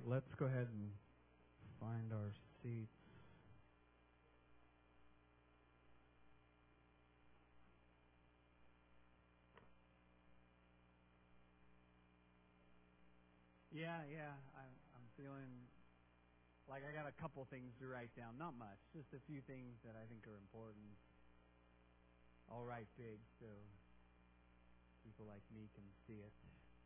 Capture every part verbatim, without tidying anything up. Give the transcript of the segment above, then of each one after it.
let's go ahead and find our seats. Yeah, yeah, I'm, I'm feeling like I got a couple things to write down. Not much, just a few things that I think are important. I'll write big so people like me can see it.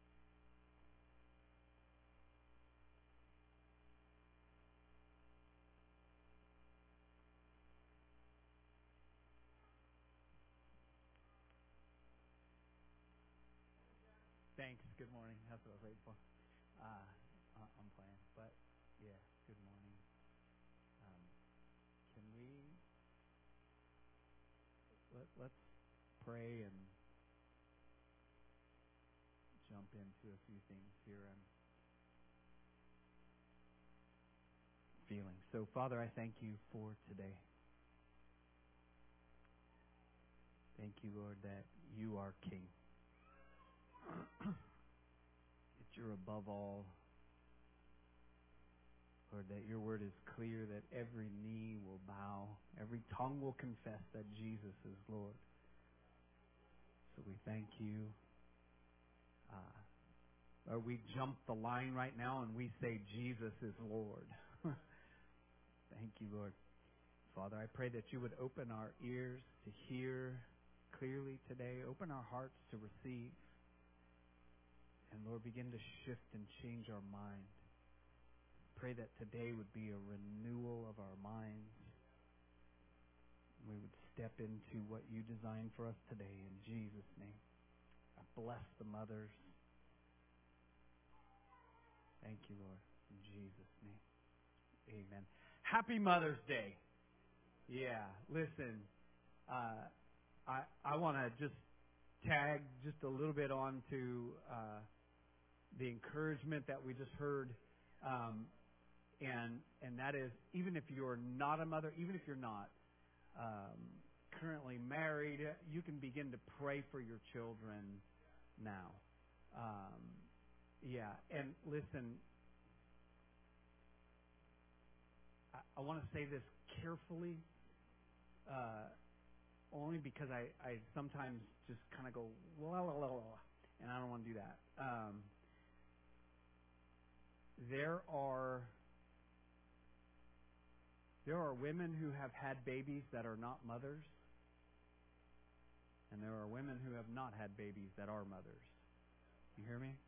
Thanks. Good morning. That's what I was waiting for. Uh, I'm playing, but yeah. Good morning. Um, can we let let's pray and jump into a few things here I'm feeling. So, Father, I thank you for today. Thank you, Lord, that you are King. That you're above all. Lord, that your word is clear, that every knee will bow, every tongue will confess that Jesus is Lord. So we thank you. Uh, or we jump the line right now and we say Jesus is Lord. Thank you, Lord. Father, I pray that you would open our ears to hear clearly today, open our hearts to receive. And Lord, begin to shift and change our mind. Pray that today would be a renewal of our minds. We would step into what you designed for us today in Jesus' name. I bless the mothers. Thank you, Lord, in Jesus' name. Amen. Happy Mother's Day. Yeah, listen, uh, I I want to just tag just a little bit on to uh, the encouragement that we just heard, um, and and that is, even if you're not a mother, even if you're not um, currently married, you can begin to pray for your children now. Um, yeah, and listen, I, I want to say this carefully, uh, only because I, I sometimes just kind of go, la, la, la, la, and I don't want to do that. Um, there are there are women who have had babies that are not mothers, and there are women who have not had babies that are mothers. You hear me?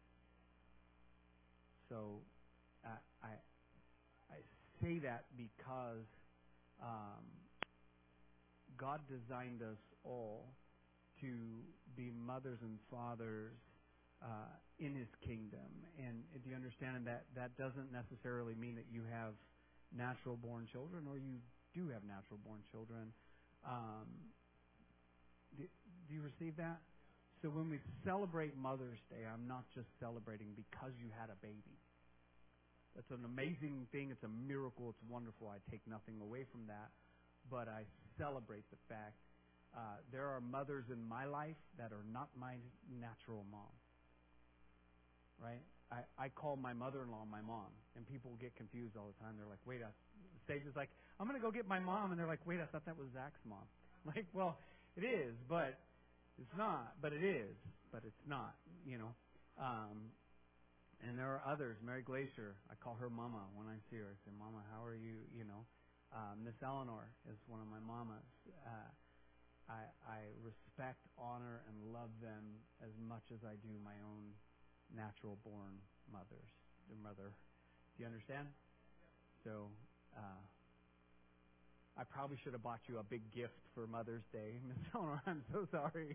So uh, I I say that because um, God designed us all to be mothers and fathers uh, in His kingdom. And do you understand that that doesn't necessarily mean that you have natural born children, or you do have natural born children. Um, do, do you receive that? So when we celebrate Mother's Day, I'm not just celebrating because you had a baby. That's an amazing thing. It's a miracle. It's wonderful. I take nothing away from that. But I celebrate the fact uh, there are mothers in my life that are not my natural mom. Right? I, I call my mother-in-law my mom, and people get confused all the time. They're like, wait, a Sage is like, I'm going to go get my mom, and they're like, wait, I thought that was Zach's mom. Like, well, it is, but it's not. But it is, but it's not, you know. Um, and there are others. Mary Glacier, I call her Mama when I see her. I say, Mama, how are you? You know, uh, Miss Eleanor is one of my mamas. Uh, I, I respect, honor, and love them as much as I do my own natural-born mothers. The mother. Do you understand? So, uh, I probably should have bought you a big gift for Mother's Day, Miss Eleanor. I'm so sorry.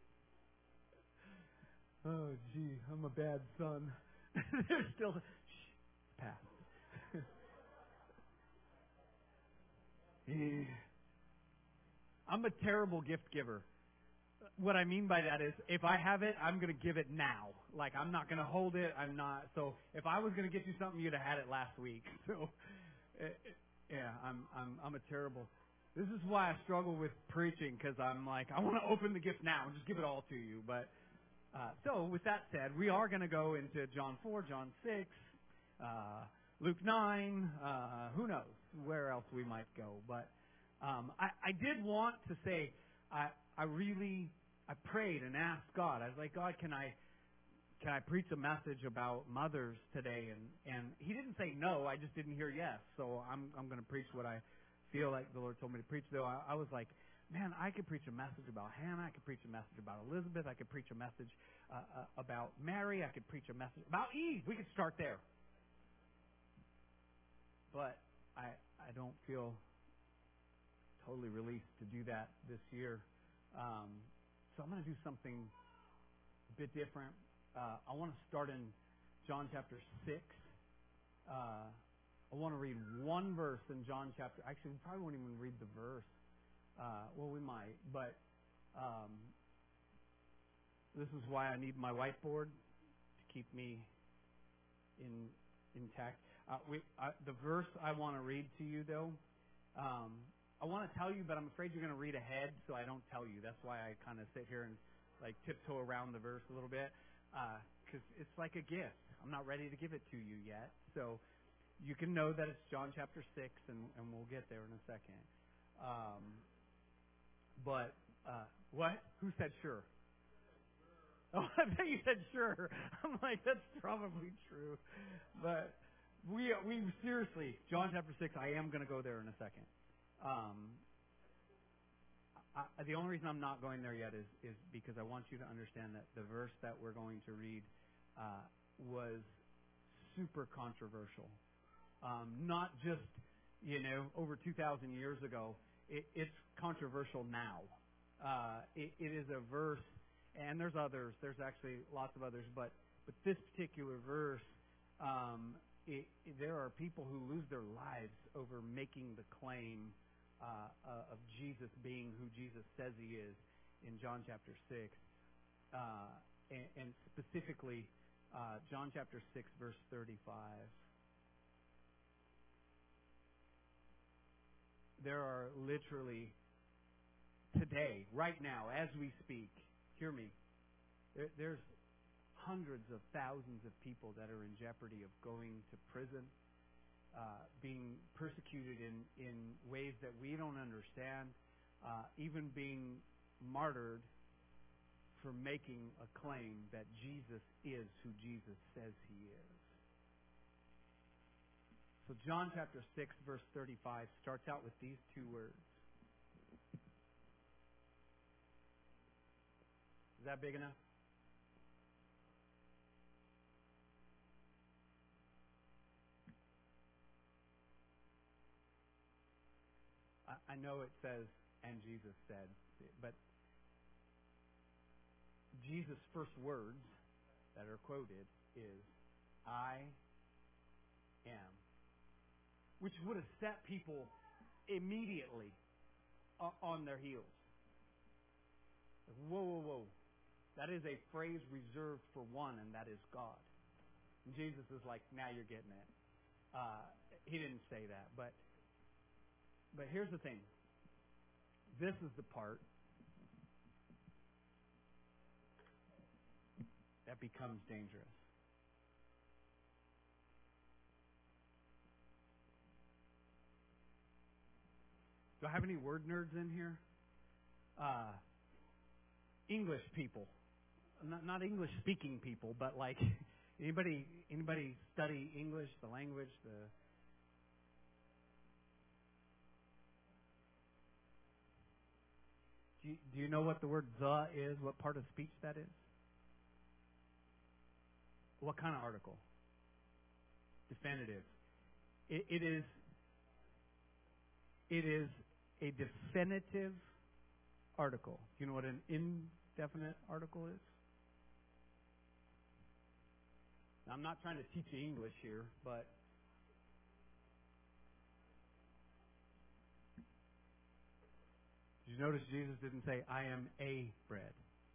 Oh, gee, I'm a bad son. There's still shh, pass. I'm a terrible gift giver. What I mean by that is, if I have it, I'm going to give it now. Like, I'm not going to hold it. I'm not. So, if I was going to get you something, you'd have had it last week. So, it, it, yeah, I'm I'm I'm a terrible. This is why I struggle with preaching, because I'm like, I want to open the gift now and just give it all to you. But uh, so, with that said, we are going to go into John four, John six, uh, Luke nine, uh, who knows where else we might go. But um, I, I did want to say, I, I really, I prayed and asked God. I was like, God, can I, can I preach a message about mothers today? And, and He didn't say no. I just didn't hear yes. So I'm, I'm going to preach what I feel like the Lord told me to preach. Though I, I was like, man, I could preach a message about Hannah. I could preach a message about Elizabeth. I could preach a message uh, uh, about Mary. I could preach a message about Eve. We could start there. But I I don't feel totally released to do that this year. Um, so I'm going to do something a bit different. Uh, I want to start in John chapter six. Uh, I want to read one verse in John chapter. Actually, we probably won't even read the verse. Uh, well, we might, but um, this is why I need my whiteboard to keep me in intact. Uh, we, uh, the verse I want to read to you, though, um, I want to tell you, but I'm afraid you're going to read ahead, so I don't tell you. That's why I kind of sit here and like tiptoe around the verse a little bit, because uh, it's like a gift. I'm not ready to give it to you yet, so you can know that it's John chapter six, and, and we'll get there in a second. Um, but uh, what? Who said sure? Oh, I bet you said sure. I'm like, that's probably true. But we we seriously, John chapter six, I am going to go there in a second. Um, I, the only reason I'm not going there yet is, is because I want you to understand that the verse that we're going to read uh, was super controversial. Um, not just, you know, over two thousand years ago. It, it's controversial now. Uh, it, it is a verse. And there's others. There's actually lots of others. But but this particular verse, um, it, it, there are people who lose their lives over making the claim uh, uh, of Jesus being who Jesus says He is in John chapter six. Uh, and, and specifically, uh, John chapter six, verse thirty-five. There are literally, today, right now, as we speak, hear me. There, there's hundreds of thousands of people that are in jeopardy of going to prison, uh, being persecuted in, in ways that we don't understand, uh, even being martyred for making a claim that Jesus is who Jesus says He is. So John chapter six, verse thirty-five starts out with these two words. Is that big enough? I, I know it says, and Jesus said, but Jesus' first words that are quoted is, I am. Which would have set people immediately on their heels. Whoa, whoa, whoa. That is a phrase reserved for one, and that is God. And Jesus is like, now you're getting it. Uh, he didn't say that, but but here's the thing. This is the part that becomes dangerous. Do I have any word nerds in here? Uh, English people. Not, not English-speaking people, but like anybody anybody study English, the language, the do you, do you know what the word the is? What part of speech that is? What kind of article? Definitive. It, it is. It is a definitive article. Do you know what an indefinite article is? Now, I'm not trying to teach you English here, but did you notice Jesus didn't say, I am a bread?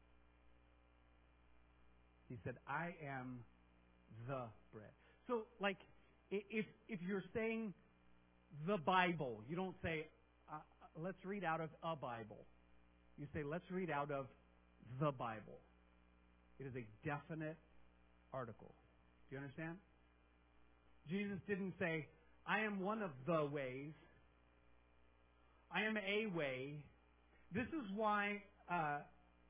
He said, I am the bread. So, like, if if you're saying the Bible, you don't say, uh, let's read out of a Bible. You say, let's read out of the Bible. It is a definite article. Do you understand? Jesus didn't say, I am one of the ways. I am a way. This is why, uh,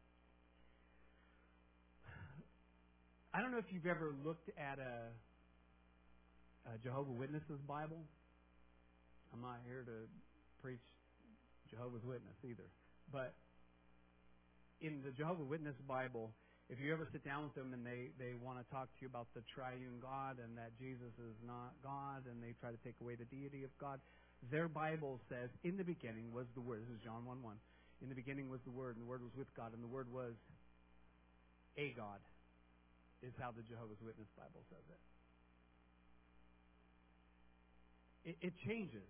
I don't know if you've ever looked at a, a Jehovah's Witnesses Bible. I'm not here to preach Jehovah's Witness either. But in the Jehovah's Witness Bible, if you ever sit down with them and they, they want to talk to you about the triune God and that Jesus is not God and they try to take away the deity of God, their Bible says, in the beginning was the Word. This is John one one. In the beginning was the Word, and the Word was with God, and the Word was a God, is how the Jehovah's Witness Bible says it. It, it changes.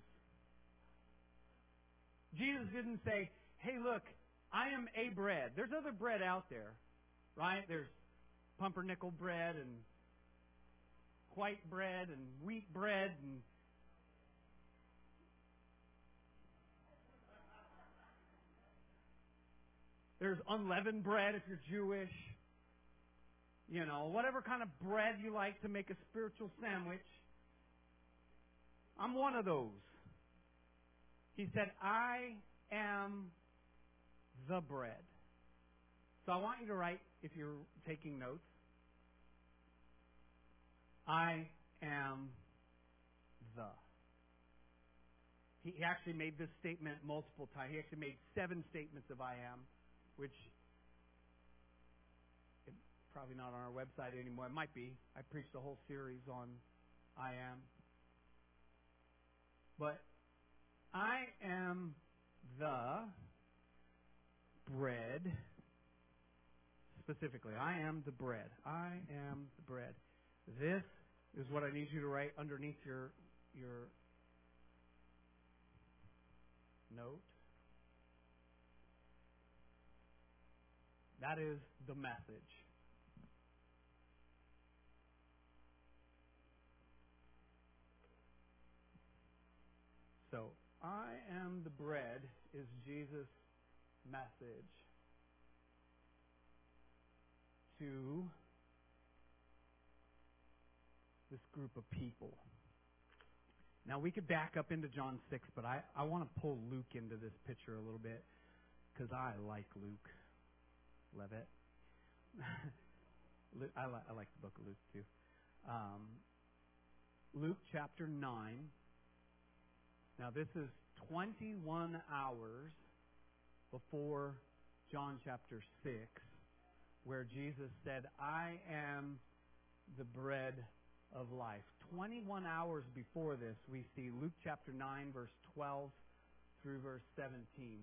Jesus didn't say, hey, look, I am a bread. There's other bread out there, right? There's pumpernickel bread and white bread and wheat bread and there's unleavened bread if you're Jewish. You know, whatever kind of bread you like to make a spiritual sandwich. I'm one of those. He said, I am the bread. So I want you to write, if you're taking notes, I am the. He actually made this statement multiple times. He actually made seven statements of I am, which is probably not on our website anymore. It might be. I preached a whole series on I am. But I am the bread. Specifically, I am the bread. I am the bread. This is what I need you to write underneath your your note. That is the message. So, I am the bread is Jesus' message to this group of people. Now, we could back up into John six, but I, I want to pull Luke into this picture a little bit because I like Luke. Love it. I, li- I like the book of Luke, too. Um, Luke chapter nine. Now, this is twenty-one hours before John chapter six, where Jesus said, I am the bread of life. twenty-one hours before this, we see Luke chapter nine, verse twelve through verse seventeen.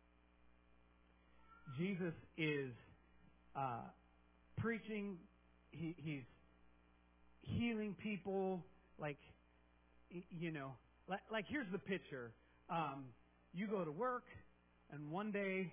Jesus is uh, preaching. He, he's healing people. Like, you know, like, like here's the picture. Um, you go to work, and one day,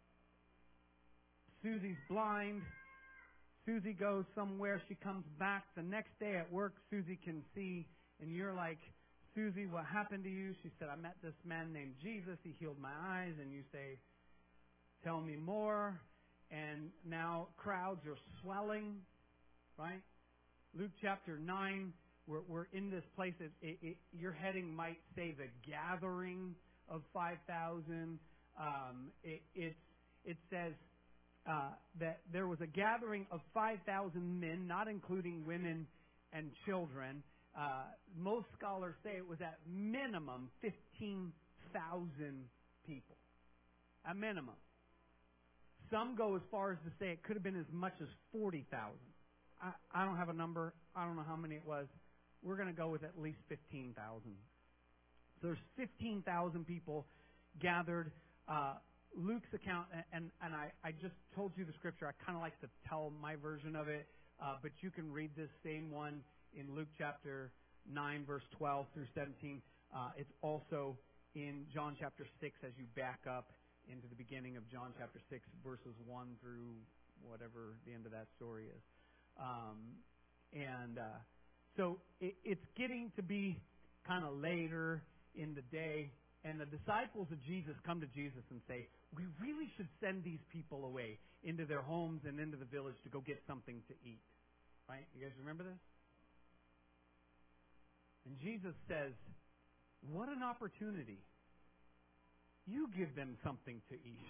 Susie's blind. Susie goes somewhere. She comes back. The next day at work, Susie can see. And you're like, Susie, what happened to you? She said, I met this man named Jesus. He healed my eyes. And you say, tell me more. And now crowds are swelling, right? Luke chapter nine, we're, we're in this place. It, it, it, your heading might say the gathering of five thousand. Um, it, it, it says uh, that there was a gathering of five thousand men, not including women and children. Uh, most scholars say it was at minimum fifteen thousand people. At minimum. Some go as far as to say it could have been as much as forty thousand. I, I don't have a number. I don't know how many it was. We're going to go with at least fifteen thousand. So there's fifteen thousand people gathered. Uh, Luke's account, and, and I, I just told you the scripture. I kind of like to tell my version of it, uh, but you can read this same one in Luke chapter nine, verse twelve through seventeen. Uh, it's also in John chapter six as you back up into the beginning of John chapter six, verses one through whatever the end of that story is. Um, and uh, so it, it's getting to be kind of later in the day, and the disciples of Jesus come to Jesus and say, we really should send these people away into their homes and into the village to go get something to eat. Right? You guys remember this? And Jesus says, what an opportunity. You give them something to eat.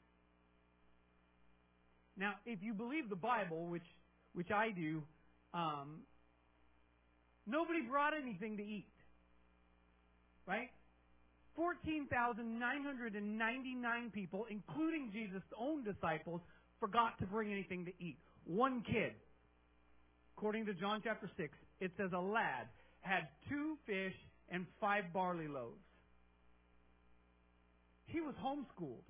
Now, if you believe the Bible, which which I do, um, nobody brought anything to eat. Right? fourteen thousand nine hundred ninety-nine people, including Jesus' own disciples, forgot to bring anything to eat. One kid, according to John chapter six, it says a lad had two fish and five barley loaves. He was homeschooled.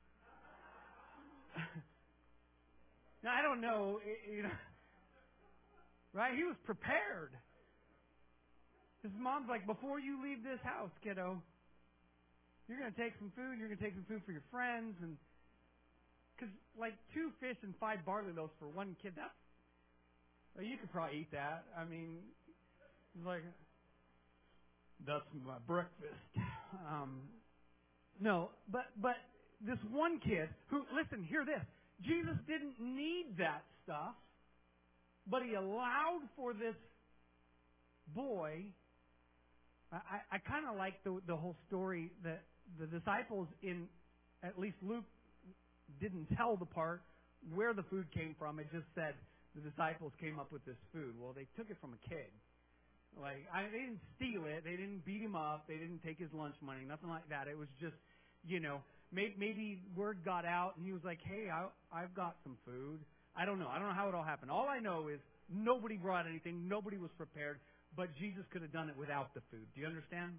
Now, I don't know, you know, right? He was prepared. His mom's like, before you leave this house, kiddo, you're going to take some food. You're going to take some food for your friends. And because, like, two fish and five barley loaves for one kid, that's, well, you could probably eat that. I mean, like, that's my breakfast. Um, no, but but this one kid who, listen, hear this. Jesus didn't need that stuff, but he allowed for this boy. I, I kind of like the the whole story that the disciples in, at least Luke didn't tell the part where the food came from. It just said the disciples came up with this food. Well, they took it from a kid. Like, I, they didn't steal it. They didn't beat him up. They didn't take his lunch money. Nothing like that. It was just, you know, maybe, maybe word got out and he was like, hey, I, I've got some food. I don't know. I don't know how it all happened. All I know is nobody brought anything. Nobody was prepared. But Jesus could have done it without the food. Do you understand?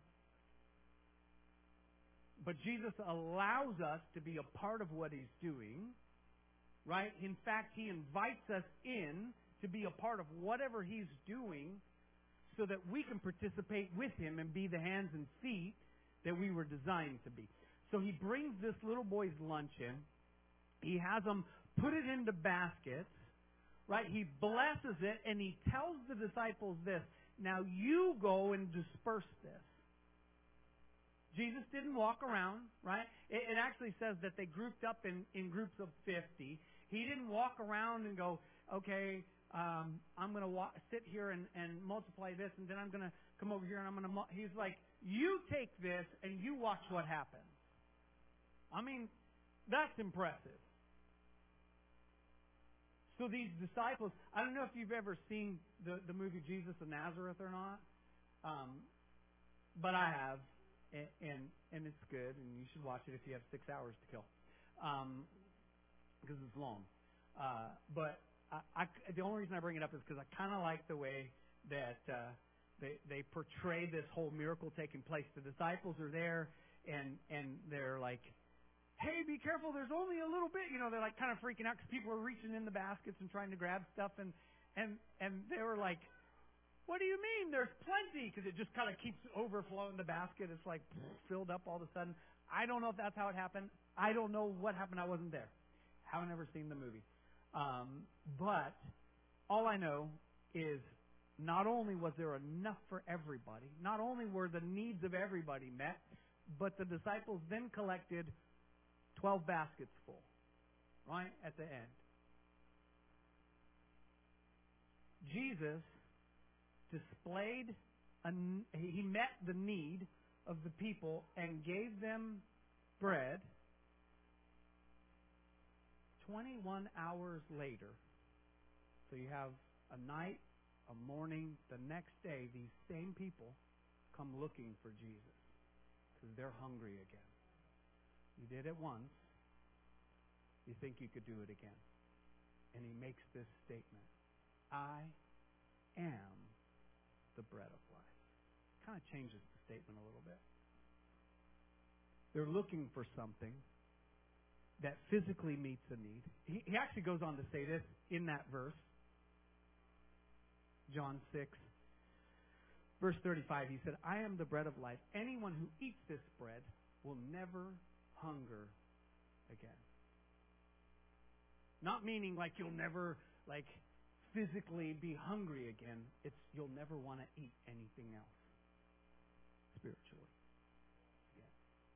But Jesus allows us to be a part of what he's doing, right? In fact, he invites us in to be a part of whatever he's doing so that we can participate with him and be the hands and feet that we were designed to be. So he brings this little boy's lunch in. He has them put it into baskets, right? He blesses it, and he tells the disciples this, now you go and disperse this. Jesus didn't walk around, right? It, it actually says that they grouped up in, in groups of fifty. He didn't walk around and go, okay, um, I'm going to walk, sit here and, and multiply this, and then I'm going to come over here and I'm going to... Mu-. He's like, you take this and you watch what happens. I mean, that's impressive. So these disciples, I don't know if you've ever seen the, the movie Jesus of Nazareth or not, um, but I have, and, and and it's good, and you should watch it if you have six hours to kill, um, because it's long. Uh, but I, I, the only reason I bring it up is because I kind of like the way that uh, they they portray this whole miracle taking place. The disciples are there, and and they're like, hey, be careful, there's only a little bit. You know, they're like kind of freaking out because people are reaching in the baskets and trying to grab stuff. And, and, and they were like, what do you mean? There's plenty, because it just kind of keeps overflowing the basket. It's like filled up all of a sudden. I don't know if that's how it happened. I don't know what happened. I wasn't there. Haven't ever seen the movie. Um, but all I know is not only was there enough for everybody, not only were the needs of everybody met, but the disciples then collected twelve baskets full, right, at the end. Jesus displayed, a, he met the need of the people and gave them bread. twenty-one hours later, so you have a night, a morning, the next day, these same people come looking for Jesus because they're hungry again. You did it once. You think you could do it again. And he makes this statement. I am the bread of life. Kind of changes the statement a little bit. They're looking for something that physically meets a need. He, he actually goes on to say this in that verse. John six, verse thirty-five. He said, I am the bread of life. Anyone who eats this bread will never hunger again. Not meaning like you'll never like physically be hungry again. It's you'll never want to eat anything else spiritually. Yeah.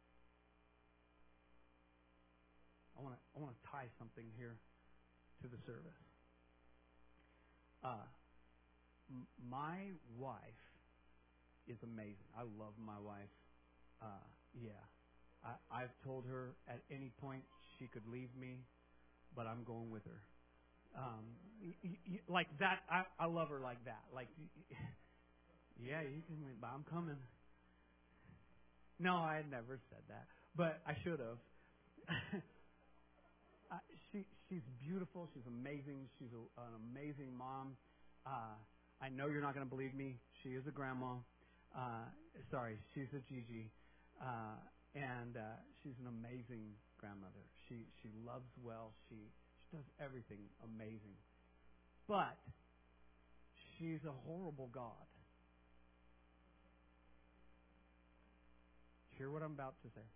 I want to I want to tie something here to the service. Uh, m- my wife is amazing. I love my wife. Uh, yeah. I, I've told her at any point she could leave me, but I'm going with her. Um, y- y- y- like that, I, I love her like that. Like, yeah, you can, but I'm coming. No, I had never said that, but I should have. uh, she she's beautiful. She's amazing. She's a, an amazing mom. Uh, I know you're not going to believe me. She is a grandma. Uh, sorry, she's a Gigi, uh, and uh, she's an amazing grandmother. She she loves well. She she does everything amazing, but she's a horrible God. Hear what I'm about to say.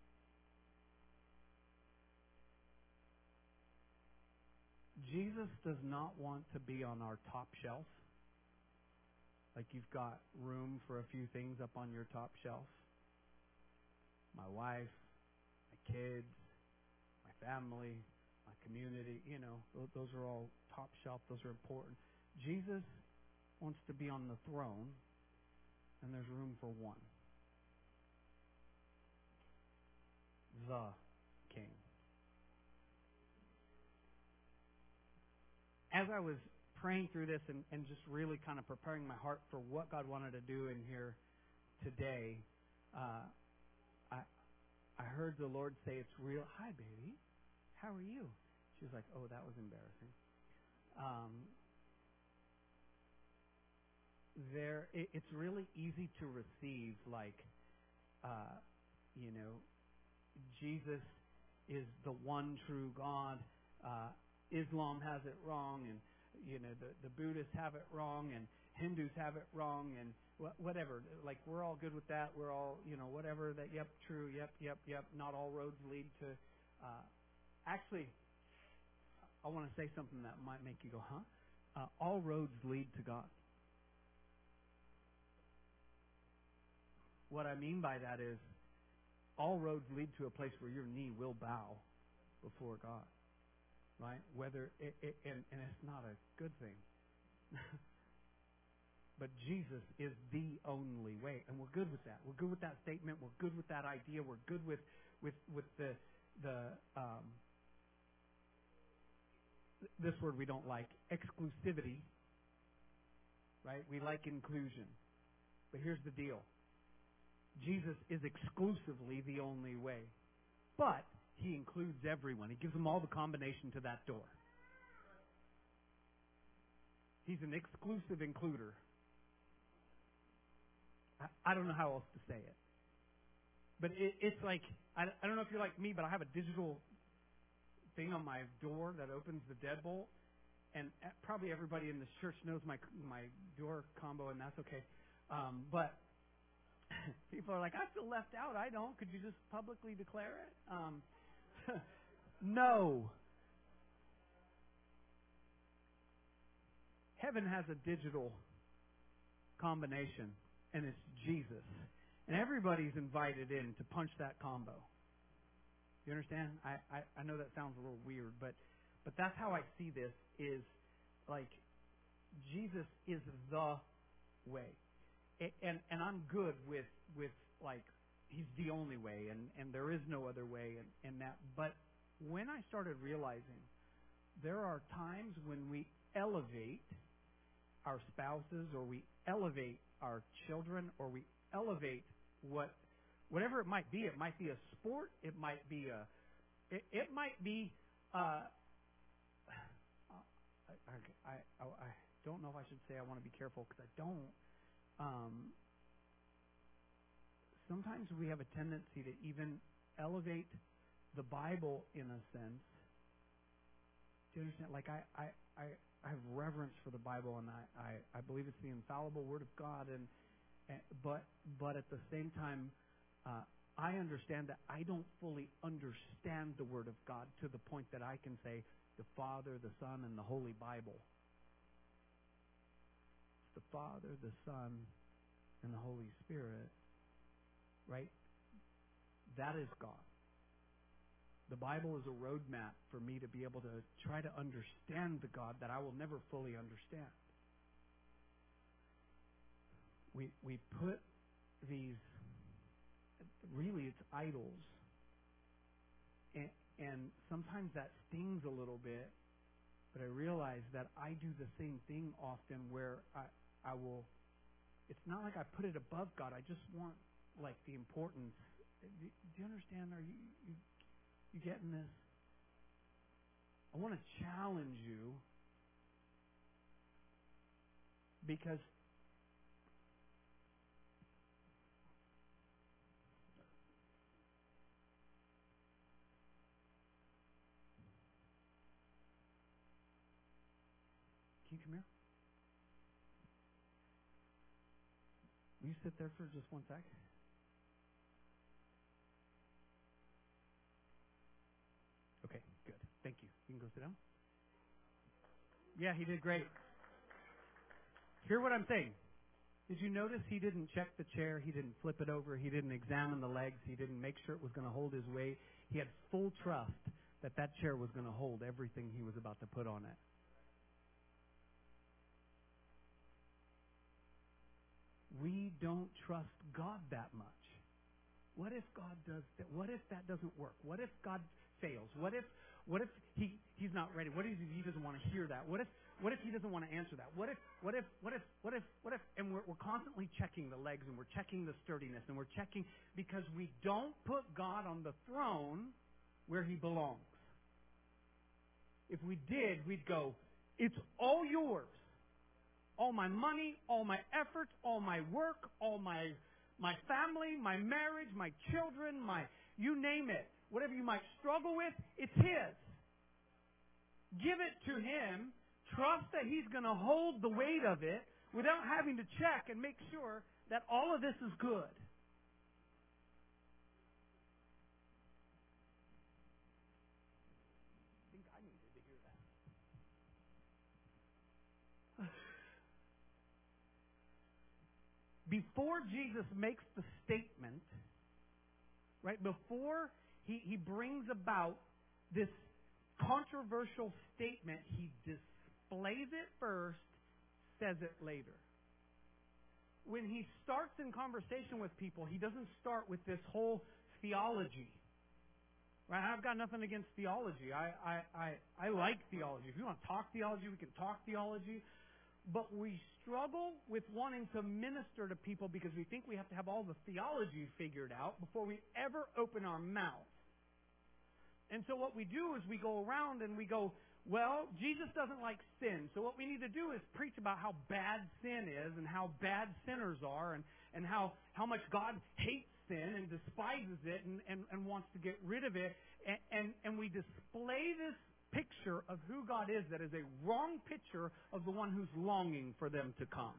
Jesus does not want to be on our top shelf. Like you've got room for a few things up on your top shelf. My wife, my kids, my family, my community, you know, those are all top shelf. Those are important. Jesus wants to be on the throne, and there's room for one. The King. As I was praying through this and, and just really kind of preparing my heart for what God wanted to do in here today, uh, I I heard the Lord say, "It's real." Hi, baby. How are you? She was like, "Oh, that was embarrassing." Um, there, it, it's really easy to receive, like, uh, you know, Jesus is the one true God. Uh, Islam has it wrong, and you know the, the Buddhists have it wrong, and Hindus have it wrong, and wh- whatever. Like we're all good with that. We're all you know whatever that. Yep, true. Yep, yep, yep. Not all roads lead to. Uh, actually, I want to say something that might make you go, huh? Uh, all roads lead to God. What I mean by that is, all roads lead to a place where your knee will bow before God. Right? Whether it, it and, and it's not a good thing. But Jesus is the only way, and we're good with that. We're good with that statement. We're good with that idea. We're good with with with the the um, this word we don't like, exclusivity. Right? We like inclusion, but here's the deal: Jesus is exclusively the only way, but He includes everyone. He gives them all the combination to that door. He's an exclusive includer. I, I don't know how else to say it. But it, it's like, I, I don't know if you're like me, but I have a digital thing on my door that opens the deadbolt. And probably everybody in this church knows my my door combo, and that's okay. Um, but people are like, I feel left out. I don't. Could you just publicly declare it? Um, no. Heaven has a digital combination, and it's Jesus. And everybody's invited in to punch that combo. You understand? I, I, I know that sounds a little weird, but but that's how I see this is like Jesus is the way. And and, and I'm good with with like He's the only way and, and there is no other way and, and that but when I started realizing there are times when we elevate our spouses, or we elevate our children, or we elevate what, whatever it might be. It might be a sport. It might be a, it, it might be. Uh, I, I, I, I don't know if I should say I want to be careful because I don't. Um, sometimes we have a tendency to even elevate the Bible in a sense. Do you understand? Like I, I, I, I have reverence for the Bible, and I, I, I believe it's the infallible Word of God. And, and but but at the same time, uh, I understand that I don't fully understand the Word of God to the point that I can say the Father, the Son, and the Holy Bible. It's the Father, the Son, and the Holy Spirit. Right? That is God. The Bible is a roadmap for me to be able to try to understand the God that I will never fully understand. We we put these, really it's idols. And, and sometimes that stings a little bit, but I realize that I do the same thing often where I, I will, it's not like I put it above God. I just want, like, the importance. Do, do you understand? Are you, you, you getting this? I want to challenge you because can you come here? Will you sit there for just one sec? Okay, good. Thank you. You can go sit down. Yeah, he did great. Hear what I'm saying. Did you notice he didn't check the chair? He didn't flip it over. He didn't examine the legs. He didn't make sure it was going to hold his weight. He had full trust that that chair was going to hold everything he was about to put on it. We don't trust God that much. What if God does that? What if that doesn't work? What if God fails? What if what if he, he's not ready? What if he doesn't want to hear that? What if what if he doesn't want to answer that? What if what if what if what if what if and we're we're constantly checking the legs and we're checking the sturdiness and we're checking because we don't put God on the throne where he belongs. If we did, we'd go, it's all yours. All my money, all my efforts, all my work, all my my family, my marriage, my children, my you name it. Whatever you might struggle with, it's his. Give it to him. Trust that he's going to hold the weight of it without having to check and make sure that all of this is good. I think I needed to hear that. Before Jesus makes the statement, right, before he, he brings about this controversial statement, he displays it first, says it later. When he starts in conversation with people, he doesn't start with this whole theology. Right? I've got nothing against theology. I, I, I, I like theology. If you want to talk theology, we can talk theology. But we struggle with wanting to minister to people because we think we have to have all the theology figured out before we ever open our mouth. And so what we do is we go around and we go, well, Jesus doesn't like sin. So what we need to do is preach about how bad sin is and how bad sinners are and, and how, how much God hates sin and despises it and, and, and wants to get rid of it. And, and, and we display this picture of who God is that is a wrong picture of the one who's longing for them to come.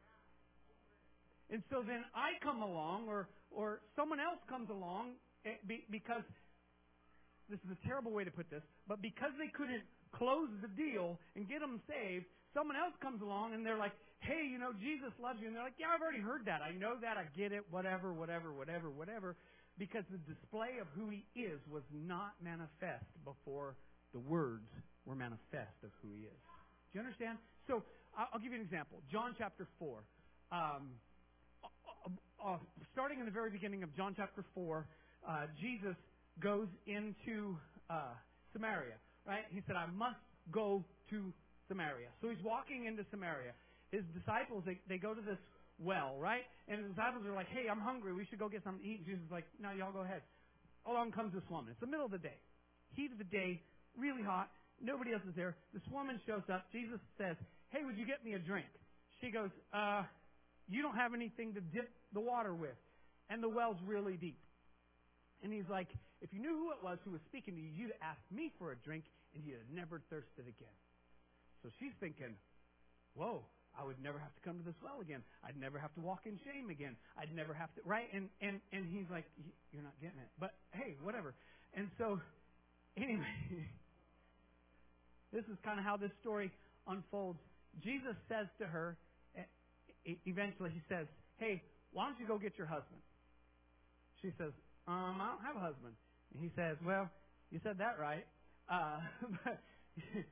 And so then I come along or or someone else comes along because, this is a terrible way to put this, but because they couldn't close the deal and get them saved, someone else comes along and they're like, hey, you know, Jesus loves you. And they're like, yeah, I've already heard that. I know that. I get it. Whatever, whatever, whatever, whatever. Because the display of who he is was not manifest before the words were manifest of who he is. Do you understand? So I'll give you an example. John chapter four. Um, uh, uh, starting in the very beginning of John chapter four, uh, Jesus goes into uh, Samaria. Right? He said, I must go to Samaria. So he's walking into Samaria. His disciples, they, they go to this well, right? And his disciples are like, hey, I'm hungry. We should go get something to eat. And Jesus is like, no, y'all go ahead. Along comes this woman. It's the middle of the day. Heat of the day. Really hot. Nobody else is there. This woman shows up. Jesus says, hey, would you get me a drink? She goes, uh, you don't have anything to dip the water with. And the well's really deep. And he's like, if you knew who it was who was speaking to you, you'd ask me for a drink and you'd have never thirsted again. So she's thinking, whoa, I would never have to come to this well again. I'd never have to walk in shame again. I'd never have to, right? And, and, and he's like, you're not getting it. But hey, whatever. And so, anyway, this is kind of how this story unfolds. Jesus says to her, eventually he says, hey, why don't you go get your husband? She says, um, I don't have a husband. And he says, well, you said that right. Uh, but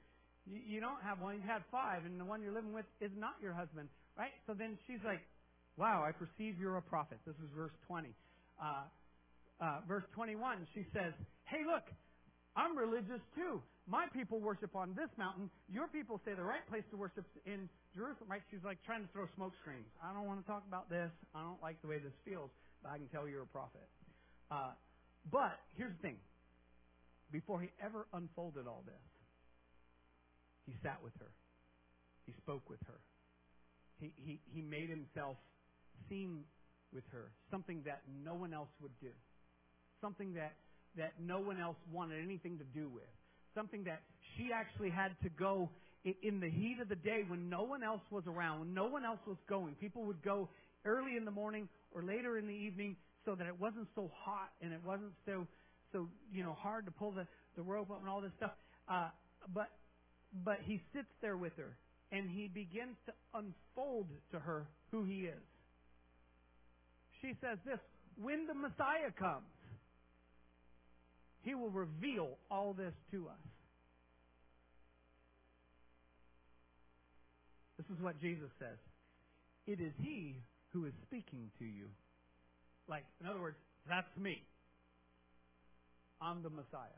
you don't have one. You had five, and the one you're living with is not your husband, right? So then she's like, Wow, I perceive you're a prophet. This is verse twenty. Uh, uh, verse twenty-one, she says, hey, look, I'm religious too. My people worship on this mountain. Your people say the right place to worship is in Jerusalem, right? She's like trying to throw smoke screens. I don't want to talk about this. I don't like the way this feels, but I can tell you're a prophet. Uh, but here's the thing. Before he ever unfolded all this, he sat with her. He spoke with her. He, he, he made himself seen with her, something that no one else would do, something that, that no one else wanted anything to do with, something that she actually had to go in the heat of the day when no one else was around, when no one else was going. People would go early in the morning or later in the evening so that it wasn't so hot and it wasn't so, so you know, hard to pull the, the rope up and all this stuff. Uh, but but he sits there with her and he begins to unfold to her who he is. She says this, when the Messiah comes, he will reveal all this to us. This is what Jesus says. It is he who is speaking to you. Like, in other words, that's me. I'm the Messiah.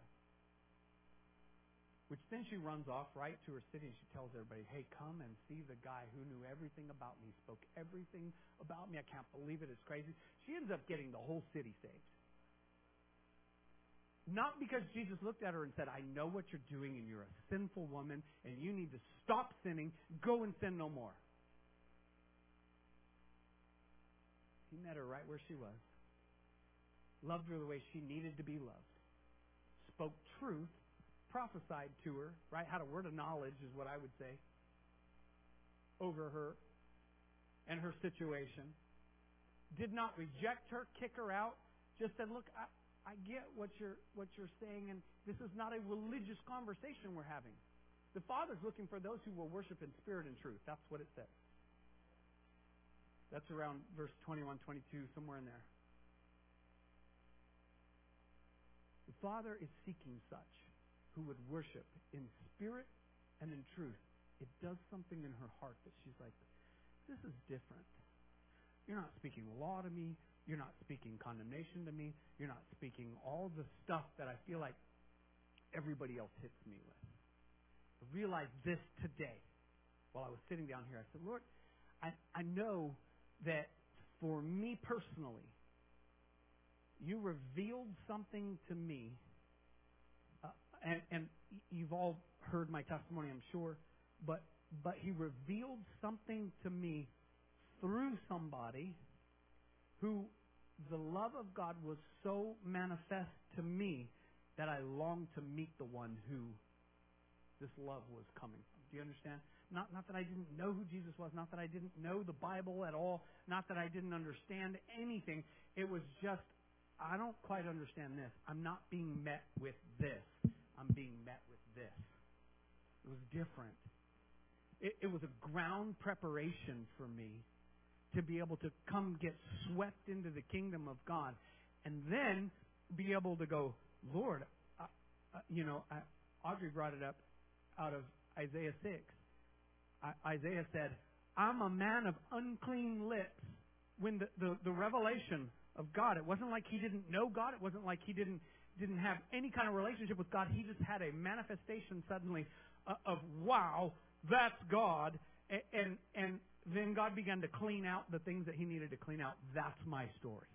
Which then she runs off right to her city and she tells everybody, hey, come and see the guy who knew everything about me, spoke everything about me. I can't believe it. It's crazy. She ends up getting the whole city saved. Not because Jesus looked at her and said, I know what you're doing and you're a sinful woman and you need to stop sinning. Go and sin no more. He met her right where she was. Loved her the way she needed to be loved. Spoke truth. Prophesied to her, right? Had a word of knowledge is what I would say over her and her situation. Did not reject her, kick her out. Just said, look, I, I get what you're what you're saying, and this is not a religious conversation we're having. The Father's looking for those who will worship in spirit and truth. That's what it says. That's around verse twenty-one, twenty-two, somewhere in there. The Father is seeking such who would worship in spirit and in truth. It does something in her heart that she's like, this is different. You're not speaking law to me. You're not speaking condemnation to me. You're not speaking all the stuff that I feel like everybody else hits me with. I realized this today while I was sitting down here. I said, Lord, I, I know that for me personally, you revealed something to me. Uh, and, and you've all heard my testimony, I'm sure, but but he revealed something to me through somebody who the love of God was so manifest to me that I longed to meet the one who this love was coming from. Do you understand? Not, not that I didn't know who Jesus was, not that I didn't know the Bible at all, not that I didn't understand anything. It was just, I don't quite understand this. I'm not being met with this. I'm being met with this. It was different. It, it was a ground preparation for me to be able to come get swept into the kingdom of God and then be able to go, Lord, uh, uh, you know, I, Audrey brought it up out of Isaiah six. I, Isaiah said, I'm a man of unclean lips. When the, the, the revelation of God, it wasn't like he didn't know God. It wasn't like he didn't didn't have any kind of relationship with God. He just had a manifestation suddenly uh, of, wow, that's God. And, and and then God began to clean out the things that he needed to clean out. That's my story.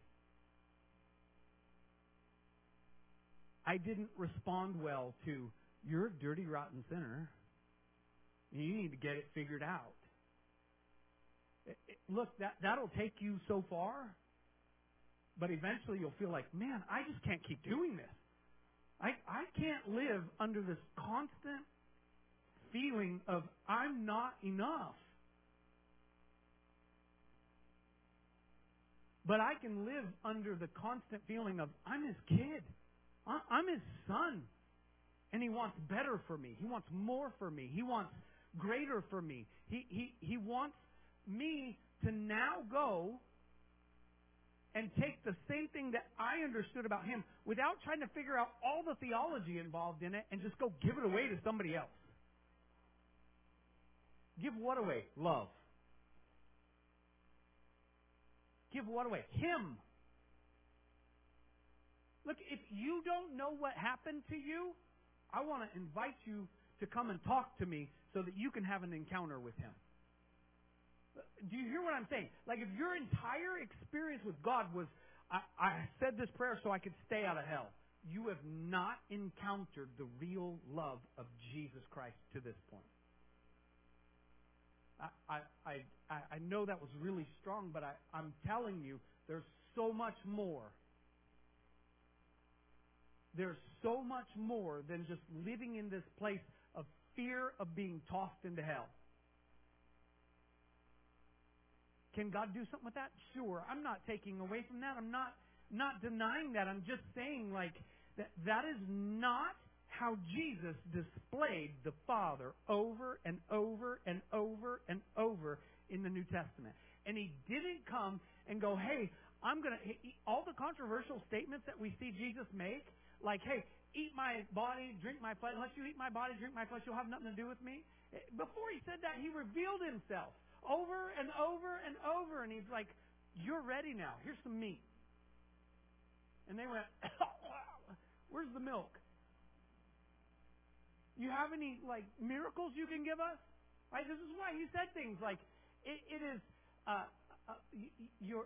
I didn't respond well to, you're a dirty, rotten sinner. You need to get it figured out. It, it, look, that, that'll take you so far. But eventually you'll feel like, man, I just can't keep doing this. I, I can't live under this constant feeling of I'm not enough. But I can live under the constant feeling of I'm his kid. I'm his son. And he wants better for me. He wants more for me. He wants greater for me. He, he, he wants me to now go and take the same thing that I understood about him without trying to figure out all the theology involved in it and just go give it away to somebody else. Give what away? Love. Give what away? Him. Look, if you don't know what happened to you, I want to invite you to come and talk to me so that you can have an encounter with Him. Do you hear what I'm saying? Like if your entire experience with God was, I, I said this prayer so I could stay out of hell. You have not encountered the real love of Jesus Christ to this point. I, I, I, I know that was really strong, but I, I'm telling you, there's so much more. There's so much more than just living in this place of fear of being tossed into hell. Can God do something with that? Sure. I'm not taking away from that. I'm not not denying that. I'm just saying like that that is not how Jesus displayed the Father over and over and over and over in the New Testament. And He didn't come and go, hey, I'm going to... All the controversial statements that we see Jesus make, like, hey, eat my body, drink my flesh. Unless you eat my body, drink my flesh, you'll have nothing to do with me. Before He said that, He revealed Himself over and over and over. And He's like, you're ready now. Here's some meat. And they went, where's the milk? You have any, like, miracles you can give us? Right? This is why He said things like, it, it is uh, uh, your,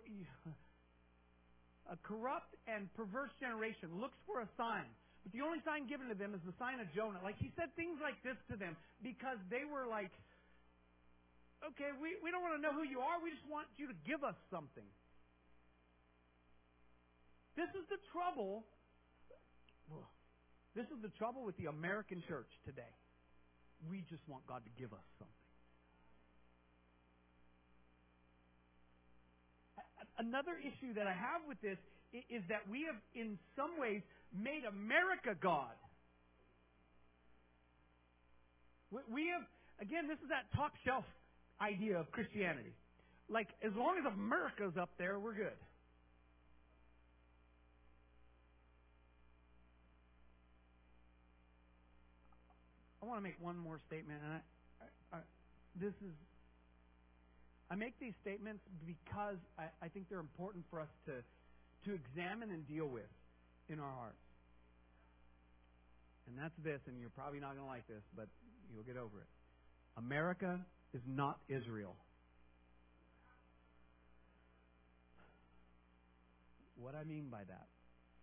a corrupt and perverse generation looks for a sign. But the only sign given to them is the sign of Jonah. Like, He said things like this to them because they were like, okay, we, we don't want to know who you are. We just want you to give us something. This is the trouble. This is the trouble with the American church today. We just want God to give us something. Another issue that I have with this is that we have, in some ways, made America God. We have, again, this is that top shelf idea of Christianity. Like, as long as America's up there, we're good. I want to make one more statement, and I, I, I, this is, I make these statements because I, I think they're important for us to, to examine and deal with in our hearts. And that's this, and you're probably not going to like this, but you'll get over it. America is not Israel. What I mean by that?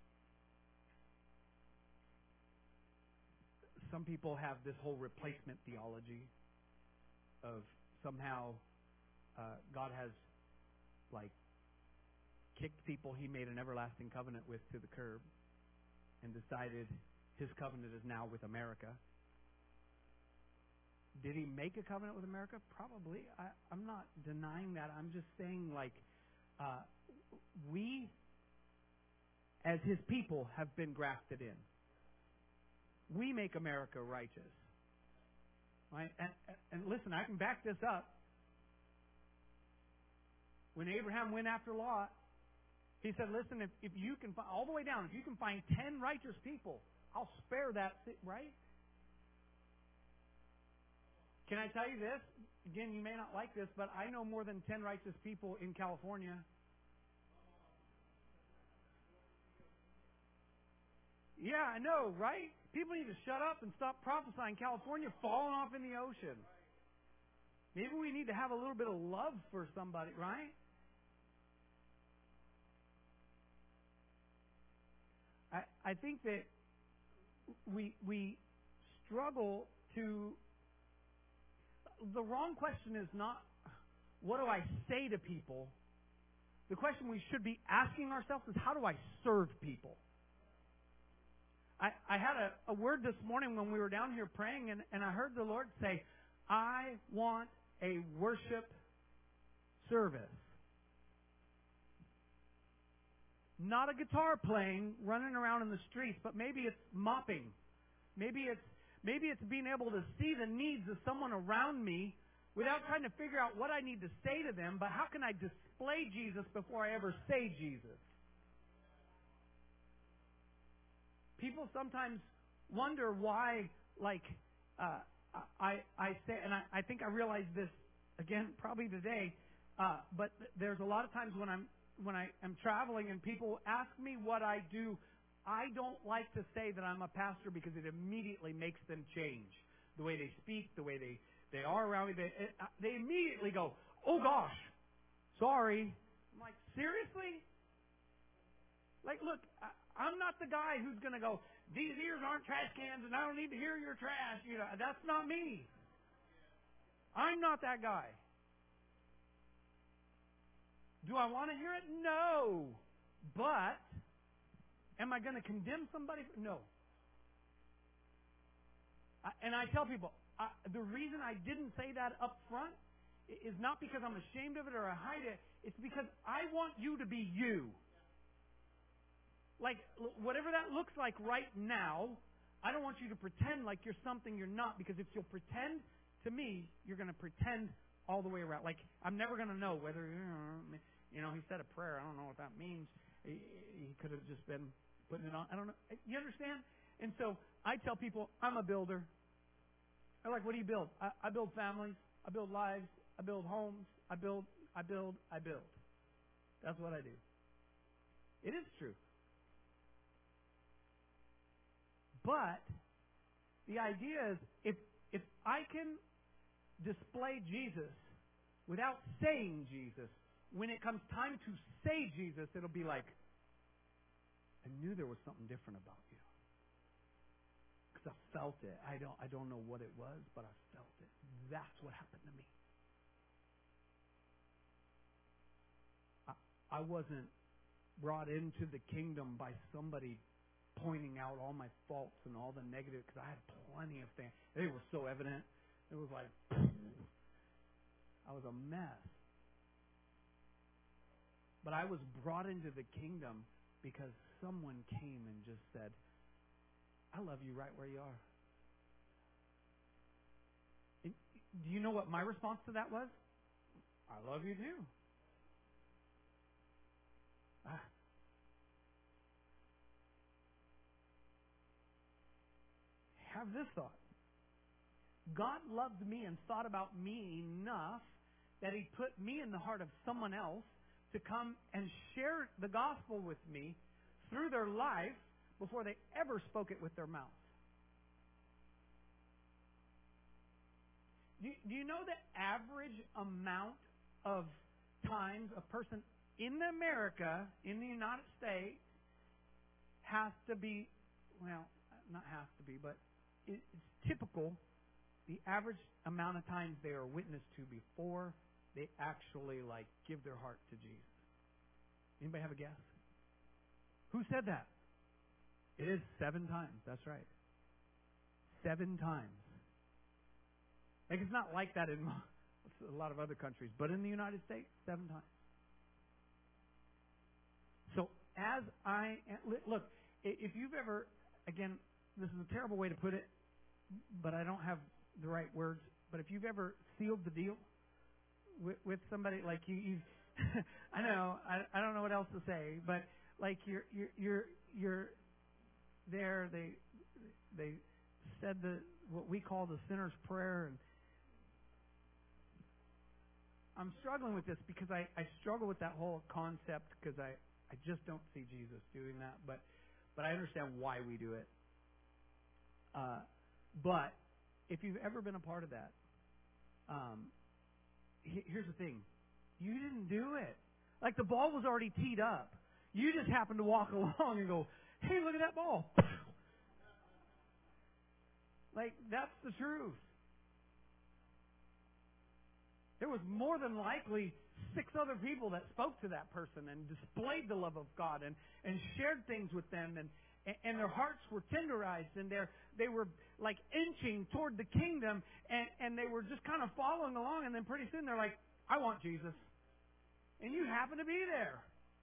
Some people have this whole replacement theology of somehow uh, God has like kicked people He made an everlasting covenant with to the curb and decided His covenant is now with America. Did He make a covenant with America? Probably. I, I'm not denying that. I'm just saying like uh, we as His people have been grafted in. We make America righteous. Right? And, and listen, I can back this up. When Abraham went after Lot, he said, listen, if, if you can, all the way down, if you can find ten righteous people, I'll spare that, right? Can I tell you this? Again, you may not like this, but I know more than ten righteous people in California. Yeah, I know, right? People need to shut up and stop prophesying California falling off in the ocean. Maybe we need to have a little bit of love for somebody, right? I I think that we we struggle to. The wrong question is not what do I say to people. The question we should be asking ourselves is how do I serve people? I, I had a, a word this morning when we were down here praying, and, and I heard the Lord say, I want a worship service. Not a guitar playing, running around in the streets, but maybe it's mopping. Maybe it's maybe it's being able to see the needs of someone around me without trying to figure out what I need to say to them, but how can I display Jesus before I ever say Jesus? People sometimes wonder why, like, uh, I I say, and I, I think I realized this again probably today, uh, but there's a lot of times when I'm when I am traveling and people ask me what I do, I don't like to say that I'm a pastor because it immediately makes them change. The way they speak, the way they, they are around me, they, they immediately go, oh gosh, sorry. I'm like, seriously? Like, look, I, I'm not the guy who's going to go, these ears aren't trash cans and I don't need to hear your trash. You know, that's not me. I'm not that guy. Do I want to hear it? No. But am I going to condemn somebody? No. I, and I tell people, I, the reason I didn't say that up front is not because I'm ashamed of it or I hide it. It's because I want you to be you. Like, whatever that looks like right now, I don't want you to pretend like you're something you're not, because if you'll pretend to me, you're going to pretend all the way around. Like, I'm never going to know whether, you know, he said a prayer. I don't know what that means. He, he could have just been putting it on. I don't know. You understand? And so I tell people, I'm a builder. I'm like, what do you build? I, I build families. I build lives. I build homes. I build, I build, I build. That's what I do. It is true. But the idea is, if if I can display Jesus without saying Jesus, when it comes time to say Jesus, it'll be like, I knew there was something different about you. Because I felt it. I don't I don't know what it was, but I felt it. That's what happened to me. I, I wasn't brought into the kingdom by somebody pointing out all my faults and all the negative, because I had plenty of things. They were so evident. It was like, I was a mess. But I was brought into the kingdom because someone came and just said, I love you right where you are. And do you know what my response to that was? I love you too. Ah. Have this thought. God loved me and thought about me enough that He put me in the heart of someone else to come and share the gospel with me through their life before they ever spoke it with their mouth. Do you, do you know the average amount of times a person in America, in the United States, has to be, well, not has to be, but it's typical, the average amount of times they are witnessed to before they actually like give their heart to Jesus? Anybody have a guess? Who said that? It is seven times. That's right. Seven times. Like, it's not like that in a lot of other countries, but in the United States, seven times. So as I look, if you've ever, again, this is a terrible way to put it, but I don't have the right words. But if you've ever sealed the deal with, with somebody, like you, you I know, I, I don't know what else to say, but like you're you're you're you're there. They they said the what we call the sinner's prayer, and I'm struggling with this because I, I struggle with that whole concept because I, I just don't see Jesus doing that, but but I understand why we do it. Uh, but if you've ever been a part of that, um, he, here's the thing. You didn't do it. Like, the ball was already teed up. You just happened to walk along and go, hey, look at that ball. Like, that's the truth. There was more than likely six other people that spoke to that person and displayed the love of God and, and shared things with them, and, and their hearts were tenderized, and they're, they were like inching toward the kingdom, and, and they were just kind of following along, and then pretty soon they're like, I want Jesus. And you happen to be there.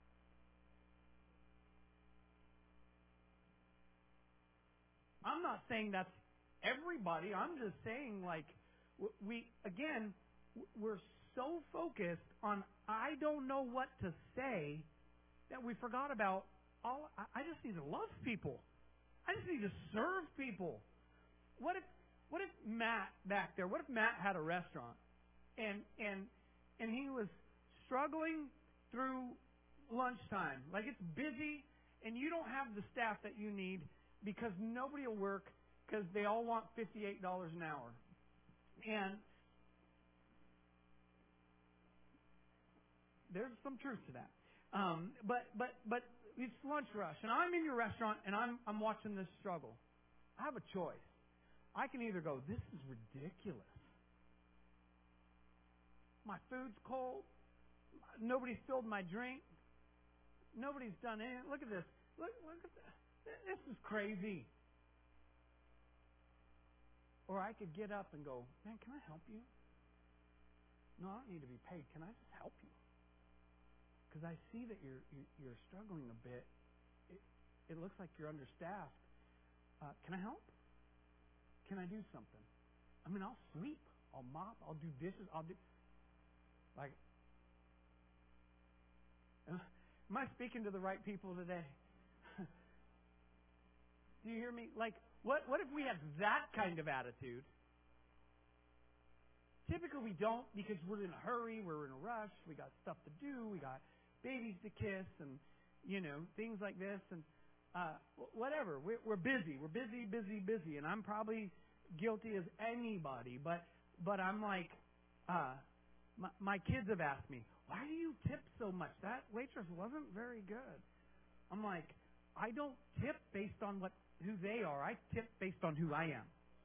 I'm not saying that's everybody. I'm just saying, like, we, again, we're so focused on I don't know what to say that we forgot about all. I just need to love people. I just need to serve people. What if what if Matt back there? What if Matt had a restaurant and and and he was struggling through lunchtime. Like it's busy and you don't have the staff that you need because nobody will work because they all want fifty-eight dollars an hour. And there's some truth to that. Um, but but but it's lunch rush, and I'm in your restaurant, and I'm I'm watching this struggle. I have a choice. I can either go, this is ridiculous. My food's cold. Nobody's filled my drink. Nobody's done anything. Look at this. Look look at this. This is crazy. Or I could get up and go, man, can I help you? No, I don't need to be paid. Can I just help you? Because I see that you're you're struggling a bit. It, it looks like you're understaffed. Uh, can I help? Can I do something? I mean, I'll sweep, I'll mop, I'll do dishes, I'll do like. Am I speaking to the right people today? Do you hear me? Like, what what if we have that kind of attitude? Typically, we don't because we're in a hurry, we're in a rush, we got stuff to do, we got babies to kiss, and you know things like this, and uh, whatever. We're, we're busy, we're busy, busy, busy, and I'm probably guilty as anybody. But but I'm like, uh, my, my kids have asked me, why do you tip so much? That waitress wasn't very good. I'm like, I don't tip based on what who they are. I tip based on who I am.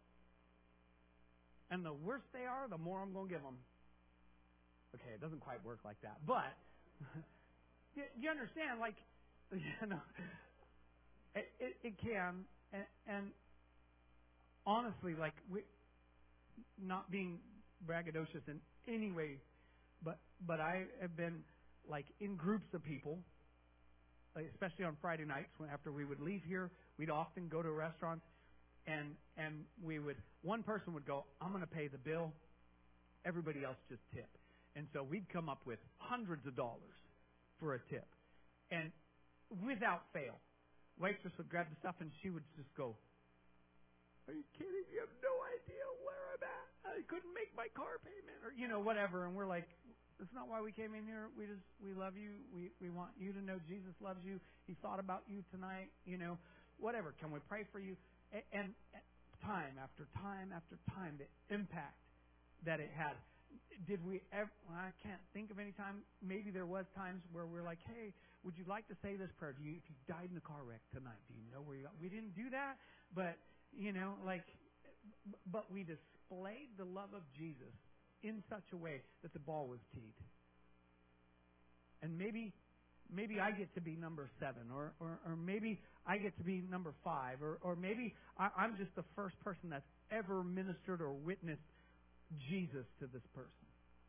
And the worse they are, the more I'm going to give them. Okay, it doesn't quite work like that, but you, you understand? Like, you know, it, it, it can, and, and honestly, like, we, not being braggadocious in any way, but but I have been like in groups of people, like, especially on Friday nights when after we would leave here, we'd often go to restaurants, and and we would one person would go, I'm going to pay the bill, everybody else just tip, and so we'd come up with hundreds of dollars for a tip, and without fail, waitress would grab the stuff and she would just go, are you kidding? You have no idea where I'm at. I couldn't make my car payment, or you know whatever, and we're like, that's not why we came in here. We just we love you. We we want you to know Jesus loves you. He thought about you tonight. You know, whatever. Can we pray for you? And, and time after time after time, the impact that it had. Did we ever? Well, I can't think of any time. Maybe there was times where we're like, hey, would you like to say this prayer? Do you, if you died in a car wreck tonight, do you know where you are? We didn't do that, but you know, like, but we displayed the love of Jesus in such a way that the ball was teed. And maybe maybe I get to be number seven, or, or, or maybe I get to be number five, or, or maybe I, I'm just the first person that's ever ministered or witnessed Jesus to this person.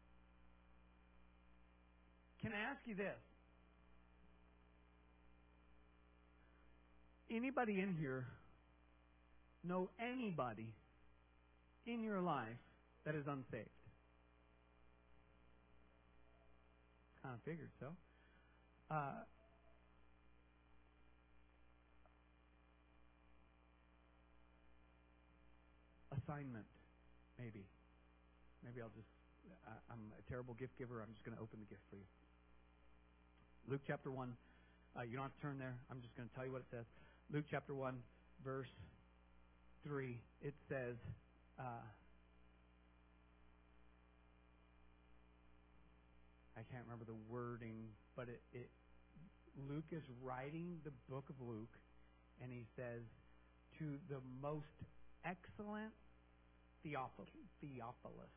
Can I ask you this? Anybody in here know anybody in your life that is unsaved? Kind of figured so. Uh, assignment, maybe. Maybe I'll just, I, I'm a terrible gift giver. I'm just going to open the gift for you. Luke chapter one. Uh, you don't have to turn there. I'm just going to tell you what it says. Luke chapter one, verse three. It says, uh, I can't remember the wording, but it, it Luke is writing the book of Luke, and he says, to the most excellent Theophilus. Theophilus.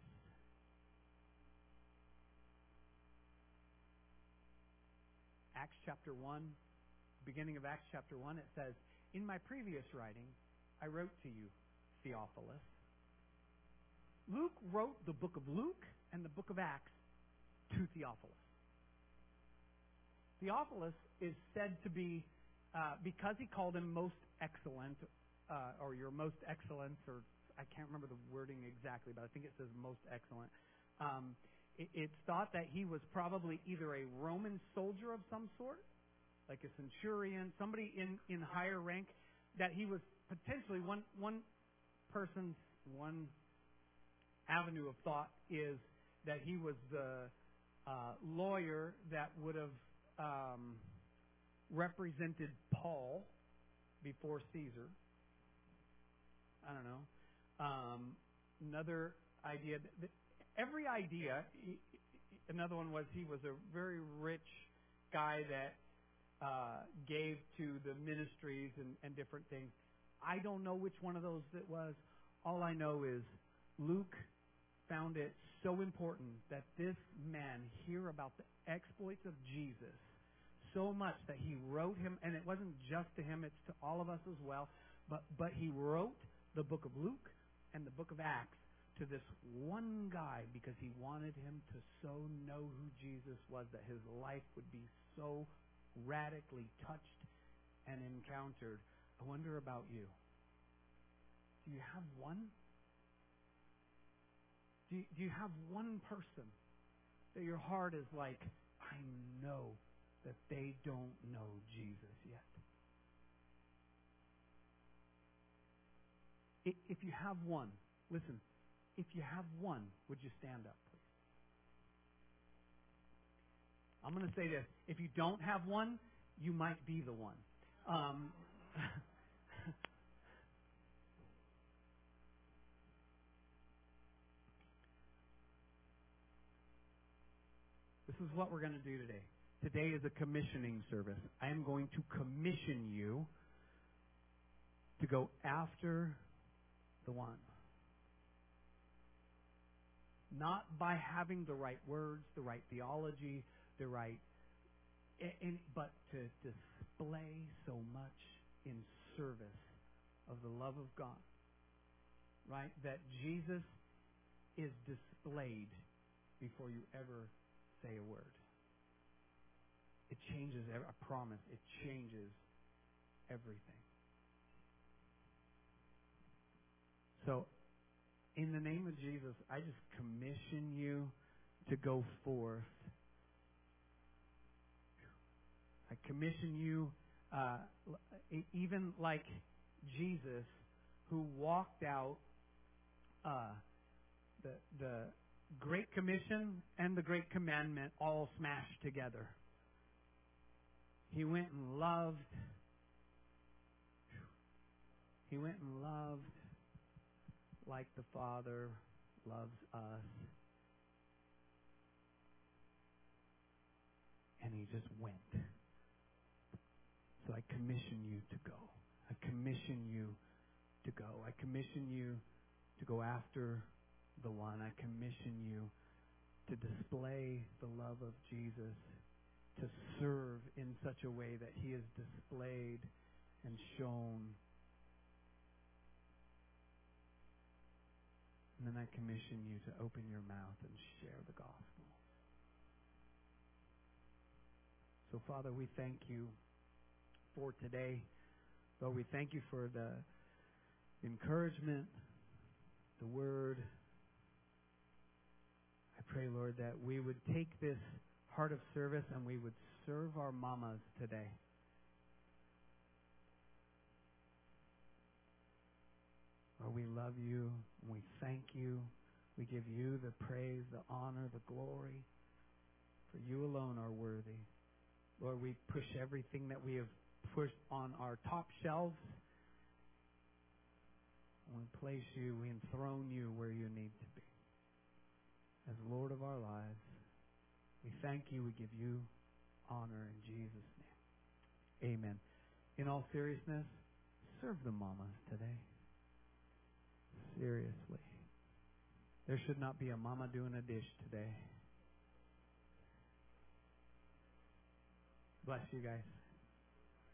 Acts chapter one, beginning of Acts chapter one, it says, in my previous writing, I wrote to you, Theophilus. Luke wrote the book of Luke and the book of Acts to Theophilus. Theophilus is said to be, uh, because he called him most excellent, uh, or your most excellence, or I can't remember the wording exactly, but I think it says most excellent. Um, it, it's thought that he was probably either a Roman soldier of some sort, like a centurion, somebody in, in higher rank, that he was potentially one one person's one avenue of thought is that he was the uh, lawyer that would have um, represented Paul before Caesar. I don't know. Um, another idea, that every idea, another one was he was a very rich guy that uh, gave to the ministries and, and different things. I don't know which one of those it was. All I know is Luke found it so important that this man hear about the exploits of Jesus so much that he wrote him, and it wasn't just to him, it's to all of us as well, but, but he wrote the book of Luke and the book of Acts to this one guy because he wanted him to so know who Jesus was, that his life would be so radically touched and encountered. I wonder about you. Do you have one? Do you, do you have one person that your heart is like, I know that they don't know Jesus yet? I- If you have one, listen, if you have one, would you stand up, please? I'm going to say this. If you don't have one, you might be the one. Um, this is what we're going to do today. Today is a commissioning service. I am going to commission you to go after the one. Not by having the right words, the right theology, the right, in, but to display so much in service of the love of God. Right? That Jesus is displayed before you ever say a word. It changes, I promise, it changes everything. So, in the name of Jesus, I just commission you to go forth. I commission you, uh, even like Jesus, who walked out uh, the the Great Commission and the Great Commandment all smashed together. He went and loved. He went and loved like the Father loves us. And he just went. So I commission you to go. I commission you to go. I commission you to go after the one. I commission you to display the love of Jesus, to serve in such a way that he is displayed and shown. And then I commission you to open your mouth and share the gospel. So, Father, we thank you for today. Lord, we thank you for the encouragement, the word. I pray, Lord, that we would take this heart of service and we would serve our mamas today. Lord, we love you and we thank you. We give you the praise, the honor, the glory. For you alone are worthy. Lord, we push everything that we have pushed on our top shelves. We place you, we enthrone you where you need to be. As Lord of our lives, we thank you, we give you honor in Jesus' name. Amen. In all seriousness, serve the mamas today. Seriously. There should not be a mama doing a dish today. Bless you guys.